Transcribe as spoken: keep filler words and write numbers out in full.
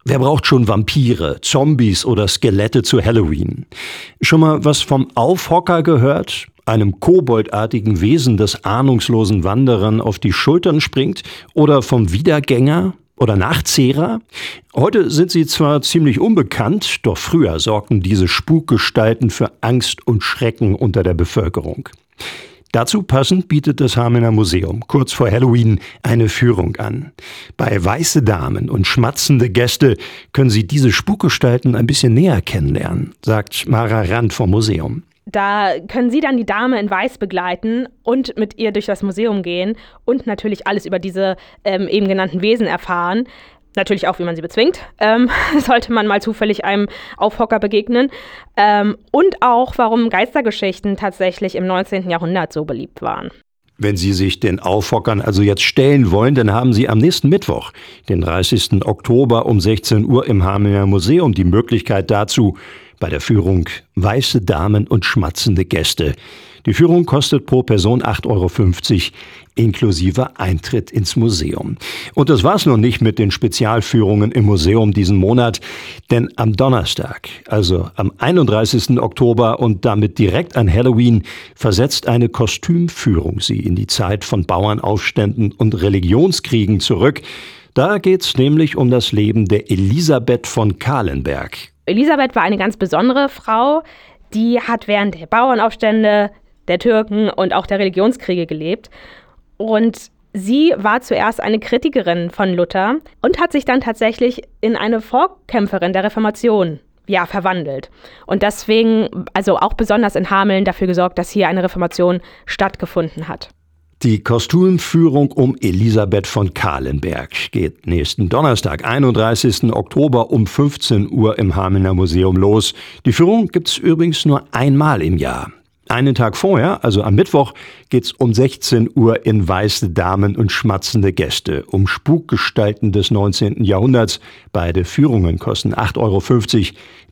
Wer braucht schon Vampire, Zombies oder Skelette zu Halloween? Schon mal was vom Aufhocker gehört? Einem koboldartigen Wesen, das ahnungslosen Wanderern auf die Schultern springt? Oder vom Wiedergänger? Oder Nachtzehrer? Heute sind sie zwar ziemlich unbekannt, doch früher sorgten diese Spukgestalten für Angst und Schrecken unter der Bevölkerung. Dazu passend bietet das Hamelner Museum kurz vor Halloween eine Führung an. Bei Weiße Damen und schmatzende Gäste können Sie diese Spukgestalten ein bisschen näher kennenlernen, sagt Mara Rand vom Museum. Da können Sie dann die Dame in Weiß begleiten und mit ihr durch das Museum gehen und natürlich alles über diese ähm, eben genannten Wesen erfahren. Natürlich auch, wie man sie bezwingt, ähm, sollte man mal zufällig einem Aufhocker begegnen. Ähm, und auch, warum Geistergeschichten tatsächlich im neunzehnten Jahrhundert so beliebt waren. Wenn Sie sich den Aufhockern also jetzt stellen wollen, dann haben Sie am nächsten Mittwoch, den dreißigsten Oktober um sechzehn Uhr im Hamelner Museum die Möglichkeit dazu bei der Führung Weiße Damen und schmatzende Gäste. Die Führung kostet pro Person acht Euro fünfzig inklusive Eintritt ins Museum. Und das war's noch nicht mit den Spezialführungen im Museum diesen Monat, denn am Donnerstag, also am einunddreißigsten Oktober und damit direkt an Halloween, versetzt eine Kostümführung Sie in die Zeit von Bauernaufständen und Religionskriegen zurück. Da geht's nämlich um das Leben der Elisabeth von Kahlenberg. Elisabeth war eine ganz besondere Frau, die hat während der Bauernaufstände, der Türken und auch der Religionskriege gelebt. Und sie war zuerst eine Kritikerin von Luther und hat sich dann tatsächlich in eine Vorkämpferin der Reformation ja, verwandelt. Und deswegen, also auch besonders in Hameln, dafür gesorgt, dass hier eine Reformation stattgefunden hat. Die Kostümführung um Elisabeth von Kahlenberg geht nächsten Donnerstag, einunddreißigsten Oktober um fünfzehn Uhr im Hamelner Museum los. Die Führung gibt's übrigens nur einmal im Jahr. Einen Tag vorher, also am Mittwoch, geht's um sechzehn Uhr in Weiße Damen und schmatzende Gäste, um Spukgestalten des neunzehnten Jahrhunderts. Beide Führungen kosten acht Euro fünfzig.